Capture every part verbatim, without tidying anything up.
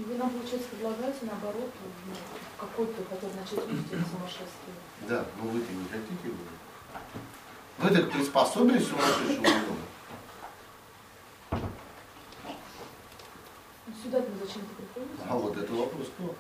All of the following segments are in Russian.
И вы нам, получается, предлагаете, наоборот, ну, какой-то хотят начать видеть это сумасшествие. Да, но вы-то не хотите его. Вы так приспособились сумасшедшему дому. Сюда-то вы зачем-то приходите? А вот это вопрос кто?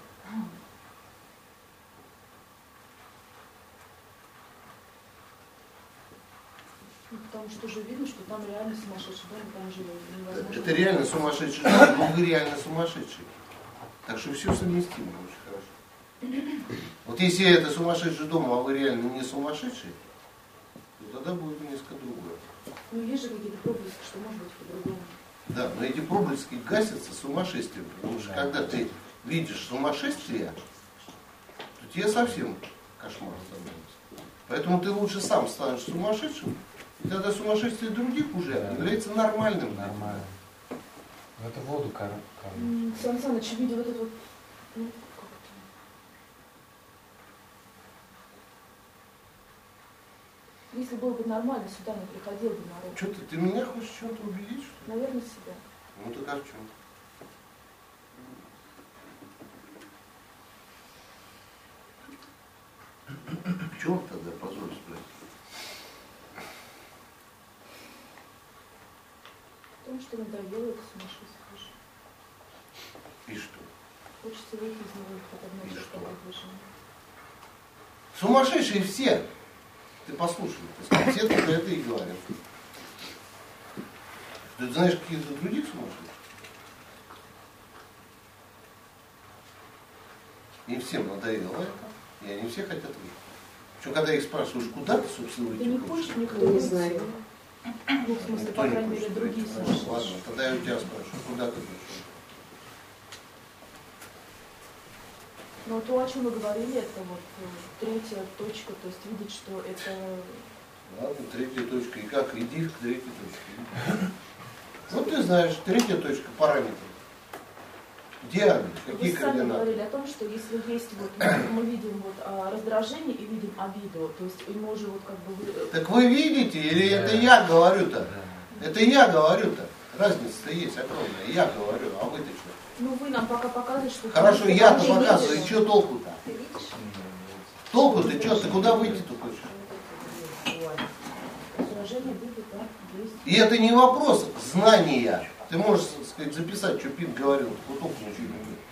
Ну, потому что уже видно, что там реально сумасшедший дом, там же невозможно. Это реально сумасшедший дом, но вы реально сумасшедший. Так что все совместимо очень хорошо. Вот если это сумасшедший дом, а вы реально не сумасшедший, то тогда будет несколько другое. Ну есть же какие-то проблески, что может быть по-другому. Да, но эти проблески гасятся сумасшествием, потому что когда ты видишь сумасшествие, то тебе совсем кошмар становится. Поэтому ты лучше сам станешь сумасшедшим, и тогда сумасшествие других уже да. является нормальным. Нормально. В эту воду кор... Сан Саныч, видел вот это вот, ну, как это? Если было бы нормально, сюда не приходил бы народ. Что ты, ты меня хочешь чем-то убедить, что ли? Наверное, себя. Ну так а в чем? В чем тогда, позволь спросить? В том, что надоело это сумасшествие. И что? Хочется выйти из него хоть одно И что? движение. Сумасшедшие все! Ты послушай, ты сказал, все только это и говорят. Ты знаешь каких-то других сумасшедших? Им всем надоело это, и они все хотят выйти. Причем, когда их спрашиваешь, куда ты, собственно, выйти Ты не хочешь? хочешь, никто не знает. Ну, в смысле, Никто по не крайней мере, хочет другие выйти. сумасшедшие. Ладно, тогда я у тебя спрашиваю, куда ты хочешь? Но то, о чем вы говорили, это вот третья точка, то есть видеть, что это... Ладно, третья точка. И как? Иди к третьей точке. Вот ты знаешь, третья точка, параметры. Где они? Какие Вы сами координаты? говорили о том, что если есть вот, мы, мы видим вот а, раздражение и видим обиду, то есть и мы уже вот как бы... Вы... Так вы видите, или да. это я говорю-то? Да. Это я говорю-то. Разница-то есть огромная. Я говорю, а вы-то что? Ну вы нам пока показываете, что... Хорошо, я-то показываю, и что толку-то? Ты видишь? Толку-то что? Ты куда выйти-то хочешь? Раздражение будет, да? Есть. И это не вопрос знания. Ты можешь, так сказать, записать, что Пин говорил, вот толку ничего не будет.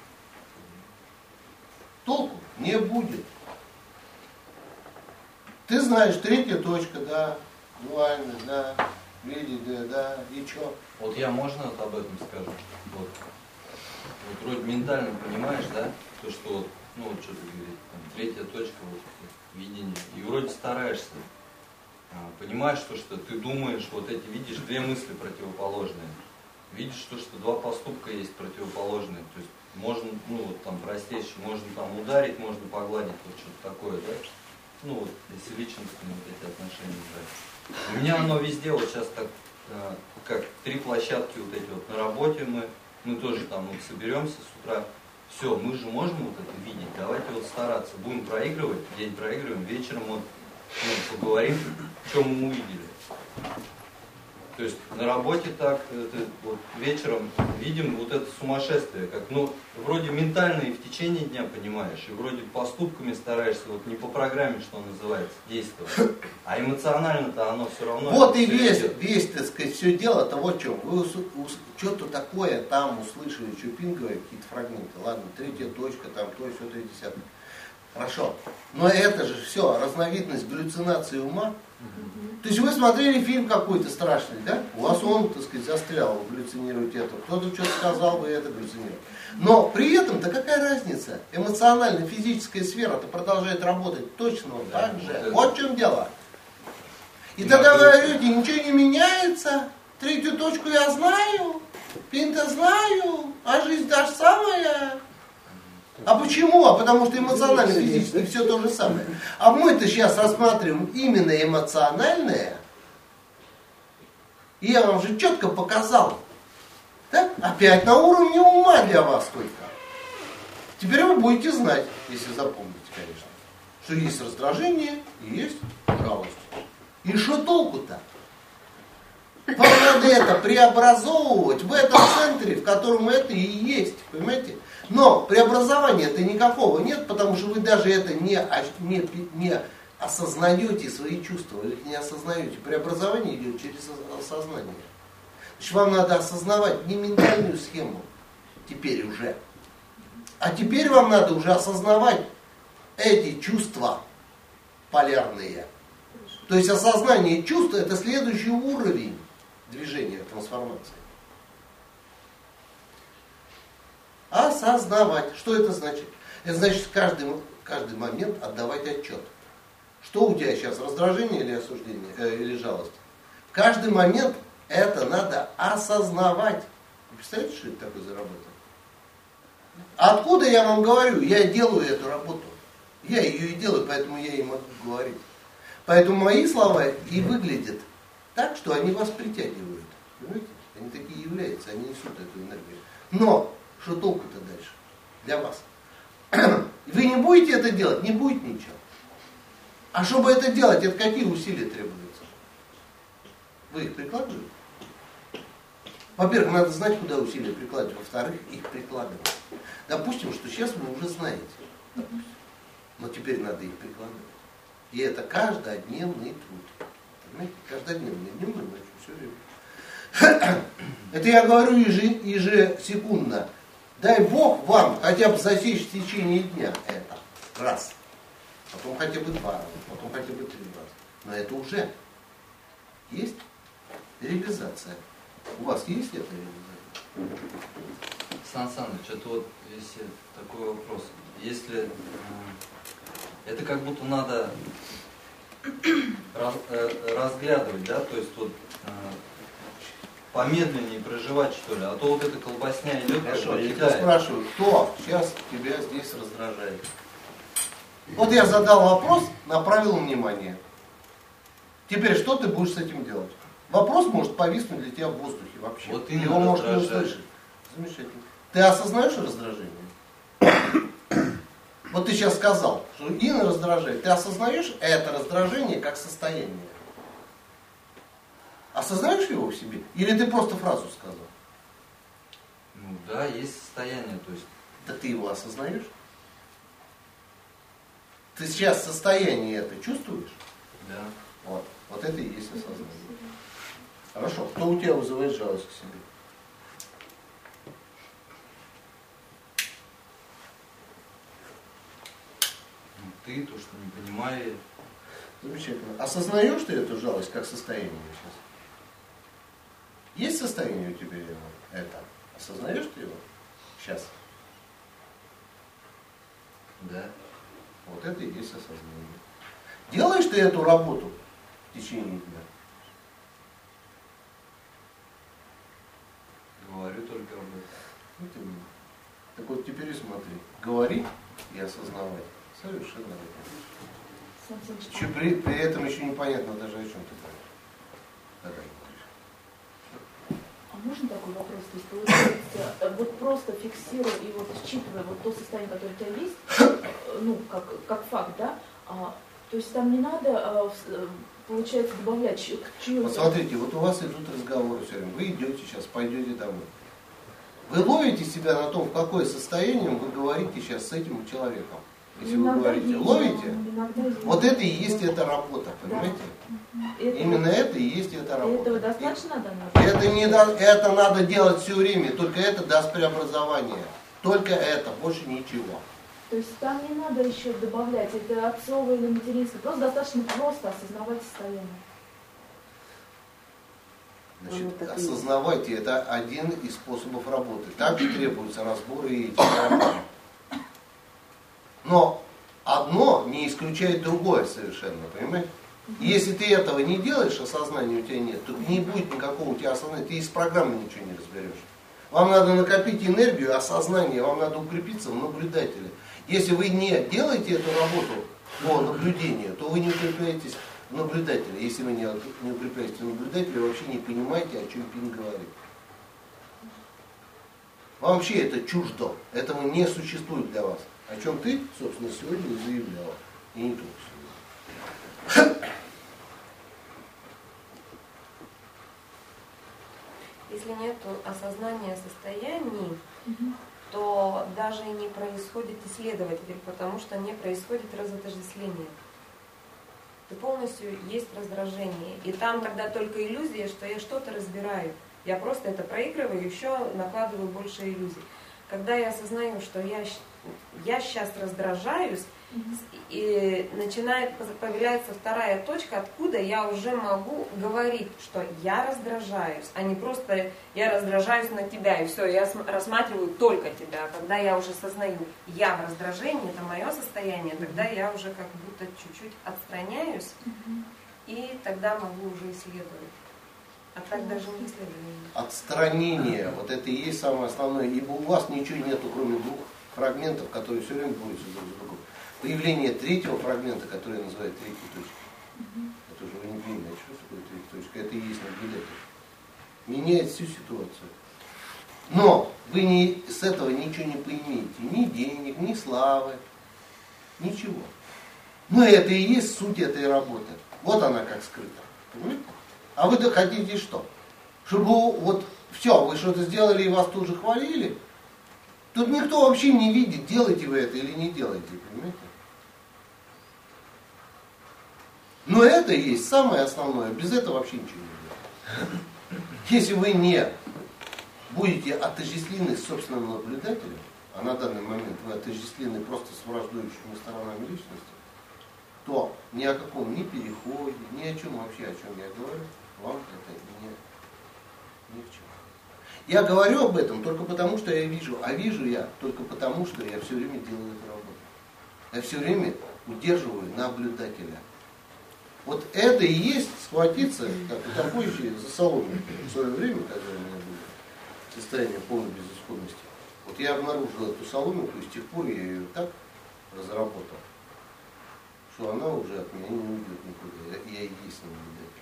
Толку не будет. Ты знаешь, третья точка, да, дуальность, да, видеть, да, да, и что? Вот я можно вот об этом скажу? Вот. Вот вроде ментально понимаешь, да, то, что вот, ну вот что ты говоришь, там, третья точка, вот, видение, и вроде стараешься. Понимаешь, что, что ты думаешь, вот эти, видишь две мысли противоположные. Видишь, что, что два поступка есть противоположные. То есть можно, ну вот там простейшее, можно там ударить, можно погладить, вот что-то такое, да? Ну вот, если личностные вот эти отношения брать. У меня оно везде, вот сейчас так, как три площадки вот эти вот на работе мы, мы тоже там вот соберемся с утра. Все, мы же можем вот это видеть, давайте вот стараться. Будем проигрывать, день проигрываем, вечером вот ну, поговорим, что мы увидели. То есть на работе так, это, вот, вечером видим вот это сумасшествие, как, ну, вроде ментально и в течение дня понимаешь, и вроде поступками стараешься, вот не по программе, что называется, действовать, а эмоционально-то оно все равно... Вот и весь, весь, так сказать, все дело-то вот в чем. Вы что-то такое там услышали, что Пин говорит, какие-то фрагменты, ладно, третья точка, там, то, все, то, десятое. Хорошо. Но это же все разновидность галлюцинации ума. Mm-hmm. То есть вы смотрели фильм какой-то страшный, да? У вас он, так сказать, застрял, вы галлюцинируете это. Кто-то что-то сказал, вы это галлюцинируете. Но при этом-то какая разница? Эмоционально-физическая сфера-то продолжает работать точно вот да, так же. Вот, вот в чем дело. И ну, тогда вы говорите, ничего не меняется. Третью точку я знаю, Пин-то знаю, а жизнь та же самая. А почему? А потому что эмоционально, физически все то же самое. А мы-то сейчас рассматриваем именно эмоциональное. И я вам же четко показал. Да? Опять на уровне ума для вас только. Теперь вы будете знать, если запомните, конечно, что есть раздражение и есть жалость. И что толку-то? Вам надо это преобразовывать в этом центре, в котором это и есть. Понимаете? Но преобразования-то никакого нет, потому что вы даже это не, не, не осознаете свои чувства, вы их не осознаете. Преобразование идет через осознание. Значит, вам надо осознавать не ментальную схему, теперь уже, а теперь вам надо уже осознавать эти чувства полярные. То есть осознание чувств — это следующий уровень движения, трансформации. Осознавать. Что это значит? Это значит каждый, каждый момент отдавать отчет. Что у тебя сейчас, раздражение или осуждение, э, или жалость? В каждый момент это надо осознавать. Вы представляете, что это такое за работа? Откуда я вам говорю? Я делаю эту работу. Я ее и делаю, поэтому я и могу говорить. Поэтому мои слова и выглядят так, что они вас притягивают. Понимаете? Они такие являются, они несут эту энергию. Но что толку-то дальше для вас? Вы не будете это делать, не будет ничего. А чтобы это делать, это какие усилия требуются? Вы их прикладываете? Во-первых, надо знать, куда усилия прикладывать. Во-вторых, их прикладывать. Допустим, что сейчас вы уже знаете. Допустим. Но теперь надо их прикладывать. И это каждодневный труд. Понимаете? Каждодневный, дневной, ночью, все время. Это я говорю еже, ежесекундно. Дай Бог вам хотя бы засечь в течение дня это. Раз. Потом хотя бы два раза. Потом хотя бы три раза. Но это уже есть реализация. У вас есть эта реализация? Сан Саныч, это вот если такой вопрос. Если э, это как будто надо раз, э, разглядывать, да, то есть вот э, помедленнее проживать, что ли, а то вот эта колбасня идет. Хорошо, я тебя спрашиваю, кто сейчас тебя здесь раздражает? Вот я задал вопрос, направил внимание. Теперь что ты будешь с этим делать? Вопрос может повиснуть для тебя в воздухе вообще. Вот его может не услышать. Замечательно. Ты осознаешь раздражение? Вот ты сейчас сказал, что Инна раздражает. Ты осознаешь это раздражение как состояние? Осознаешь его в себе? Или ты просто фразу сказал? Ну да, есть состояние, то есть. Да ты его осознаешь? Ты сейчас состояние это чувствуешь? Да. Вот. Вот это и есть осознание. Хорошо. Кто у тебя вызывает жалость к себе? Ну, ты, то, что не понимаешь. Замечательно. Осознаешь ты эту жалость как состояние сейчас? Есть состояние у тебя это? Осознаешь ты его сейчас? Да. Вот это и есть осознание. Делаешь ты эту работу в течение дня? Говорю только об этом. Вот именно. Так вот теперь и смотри. Говори и осознавай. Совершенно разное. Еще при, при этом еще непонятно даже о чем ты говоришь. Когда говоришь. А можно такой вопрос? То есть получается, вот просто фиксируя и вот считывая вот то состояние, которое у тебя есть, ну, как, как факт, да, а, то есть там не надо, а, получается, добавлять чью-то... Вот смотрите, вот у вас идут разговоры все время. Вы идете сейчас, пойдете домой. Вы ловите себя на том, в какое состояние вы говорите сейчас с этим человеком. Если иногда вы говорите, есть, ловите? Вот это и есть эта работа, понимаете? Да. Это, Именно это и есть эта работа. Этого достаточно надо? Это, не, это надо делать все время, только это даст преобразование. Только это, больше ничего. То есть там не надо еще добавлять, это отцовое или материнское, просто достаточно просто осознавать состояние. Значит, осознавайте, это один из способов работы. Также требуются разборы и этих работ. Но одно не исключает другое совершенно, понимаете? И если ты этого не делаешь, осознания у тебя нет, то не будет никакого у тебя осознания, ты из программы ничего не разберешь. Вам надо накопить энергию, осознание, вам надо укрепиться в наблюдателе. Если вы не делаете эту работу по наблюдению, то вы не укрепляетесь в наблюдателе. Если вы не, не укрепляетесь в наблюдателе, вы вообще не понимаете, о чем Пин говорит. Вам вообще это чуждо, этого не существует для вас. О чем ты, собственно, сегодня и заявляла. И не только сегодня. если нет осознания состояний, Мгм. то даже и не происходит исследователь, потому что не происходит разотождествление. Ты полностью есть раздражение. И там тогда только иллюзия, что я что-то разбираю. Я просто это проигрываю, еще накладываю больше иллюзий. Когда я осознаю, что я, я сейчас раздражаюсь, Мгм. и начинает появляться вторая точка, откуда я уже могу говорить, что я раздражаюсь, а не просто я раздражаюсь на тебя, и все, я рассматриваю только тебя. Когда я уже сознаю, я в раздражении, это мое состояние, тогда я уже как будто чуть-чуть отстраняюсь, Мгм. и тогда могу уже исследовать. А так даже не исследование. Отстранение, вот это и есть самое основное, ибо у вас ничего нету, кроме двух фрагментов, которые все время борются друг с другом. Появление третьего фрагмента, который называют третьей точкой. Мгм. Это уже вы не понимаете, что такое третья точка. Это и есть наблюдатель. Меняет всю ситуацию. Но вы не, с этого ничего не поймете. Ни денег, ни славы. Ничего. Но это и есть суть этой работы. Вот она как скрыта. Понимаете? А вы-то хотите что? Чтобы вот все, вы что-то сделали и вас тут же хвалили? Тут никто вообще не видит, делаете вы это или не делаете, понимаете? Но это и есть самое основное. Без этого вообще ничего не будет. Если вы не будете отождествлены с собственным наблюдателем, а на данный момент вы отождествлены просто с враждующими сторонами личности, то ни о каком ни переходе, ни о чем вообще, о чем я говорю, вам это не, ни к чему. Я говорю об этом только потому, что я вижу, а вижу я только потому, что я все время делаю эту работу. Я все время удерживаю наблюдателя. Вот это и есть схватиться, как утопающие за соломинку. В свое время, когда у меня было состояние полной безысходности, вот я обнаружил эту соломинку, и с тех пор я ее так разработал, что она уже от меня не уйдет никуда. Я, я и есть наблюдатель.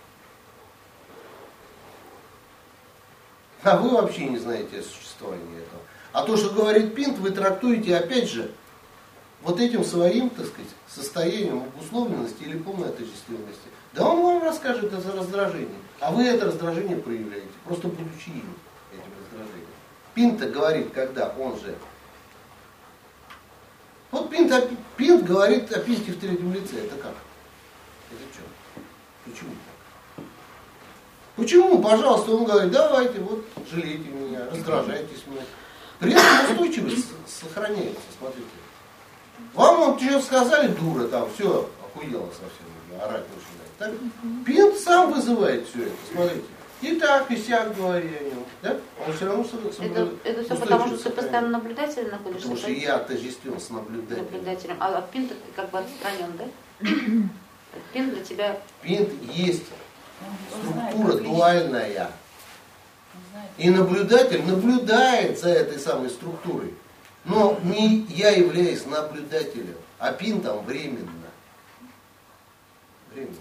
А вы вообще не знаете о существовании этого. А то, что говорит Пинт, вы трактуете опять же вот этим своим, так сказать, состоянием обусловленности или полной отождествленности. Да он вам расскажет это раздражение. А вы это раздражение проявляете, просто будучи им, этим раздражением. Пинт говорит, когда он же... Вот Пинт, Пинт говорит о Пинте в третьем лице. Это как? Это что? Почему так? Почему? Пожалуйста, он говорит, давайте, вот, жалейте меня, раздражайтесь мной. При этом устойчивость сохраняется, смотрите. Вам вот что сказали, дура, там, все, охуела совсем, орать начинает. Так? Пинт сам вызывает все это, смотрите. И так, и сяк говори о нем. Да? Он все равно это, это все потому, что ты постоянно наблюдателем находишься? Потому что я отождествлен с наблюдателем. наблюдателем. А от Пинта ты как бы отстранен, да? Пинт для тебя... Пинт есть Он знает, структура как дуальная. Он знает. И наблюдатель наблюдает за этой самой структурой. Но не я являюсь наблюдателем, а Пинтом временно. Временно.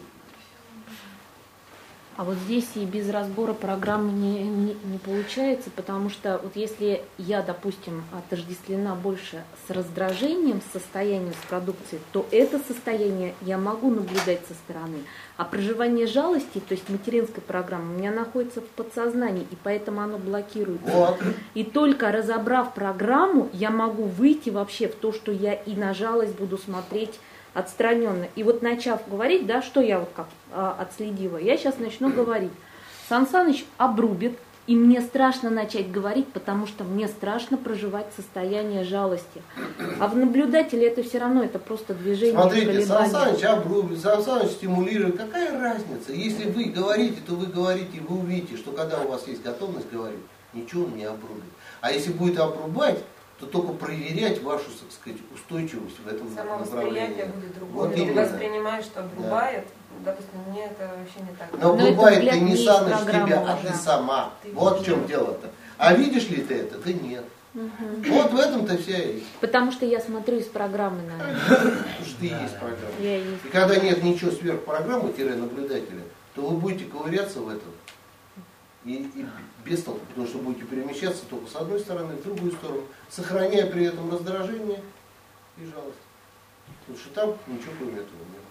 А вот здесь и без разбора программы не, не, не получается, потому что вот если я, допустим, отождествлена больше с раздражением, с состоянием, с продукцией, то это состояние я могу наблюдать со стороны. А проживание жалости, то есть материнская программа, у меня находится в подсознании, и поэтому оно блокируется. Вот. И только разобрав программу, я могу выйти вообще в то, что я и на жалость буду смотреть отстраненно. И вот начав говорить, да, что я вот как а, отследила, я сейчас начну говорить. Сан Саныч обрубит, и мне страшно начать говорить, потому что мне страшно проживать состояние жалости. А в наблюдателе это все равно, это просто движение. Смотрите, Сан Саныч обрубит, Сан Саныч стимулирует. Какая разница? Если вы говорите, то вы говорите, и вы увидите, что когда у вас есть готовность говорить, ничего он не обрубит. А если будет обрубать, то только проверять вашу, так сказать, устойчивость в этом Само направлении. восприятие будет другое. Вот Ты именно. воспринимаешь, что обрубает, да. Допустим, мне это вообще не так. Но Но обрубает это, ты блядь, не не Саныч есть программа тебя, а уже. ты сама. Ты вот в уже. чем дело-то. А видишь ли ты это? Да нет. Угу. Вот в этом-то вся и Потому что я смотрю из программы на это. Потому что ты и есть программа. Я есть. И когда нет ничего сверхпрограммы-наблюдателя, то вы будете ковыряться в этом. И, и без толку, потому что будете перемещаться только с одной стороны в другую сторону, сохраняя при этом раздражение и жалость. Потому что там ничего кроме этого нет.